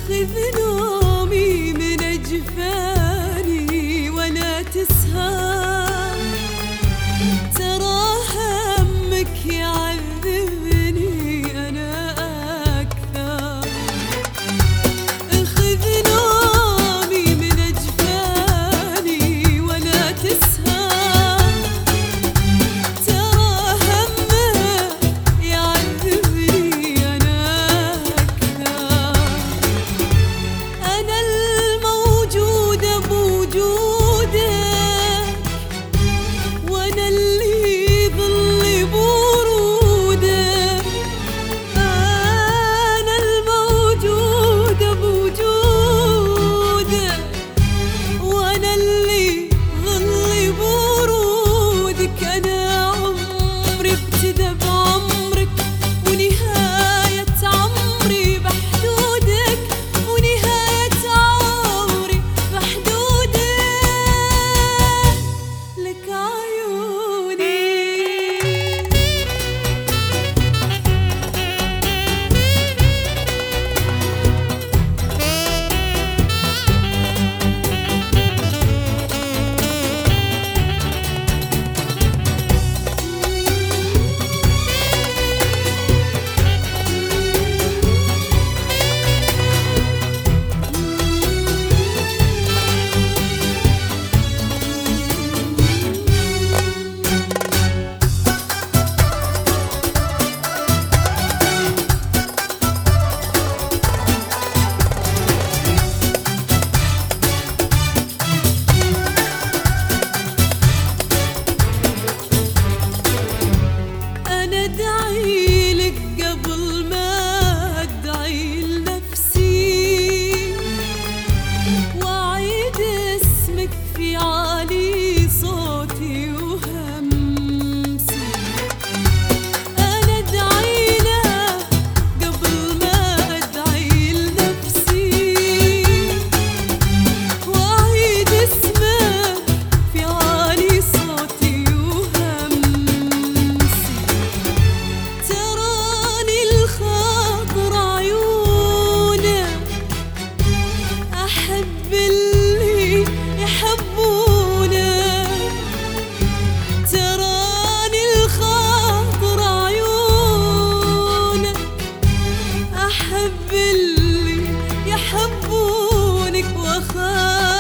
خذ نومي من أجفاني ولا تسهر، ترى همك يعذبني أنا أكثر. خذ نومي من أجفاني ولا تسهر، ترى همك يعذبني أنا أكثر. أنا الموجودة بوجودك، وأنا اللي ظل بورودك. أنا الموجودة بوجودك، وأنا اللي ظل بورودك. أنا عمري ابتدى بعمرك، ونهاية عمري بحدودك، ونهاية عمري بحدودك. لك عيوني أدعي لك قبل ما أدعي لنفسي، وأعيد اسمك في عالي صوتي وهمسي. أنا أدعي له قبل ما أدعي لنفسي، وأعيد اسمك في عالي صوتي وهمسي. تراني الخاطر عيونك، أحب اللي يحبونك. تراني الخاطر عيونك، أحب اللي يحبونك، وأخاف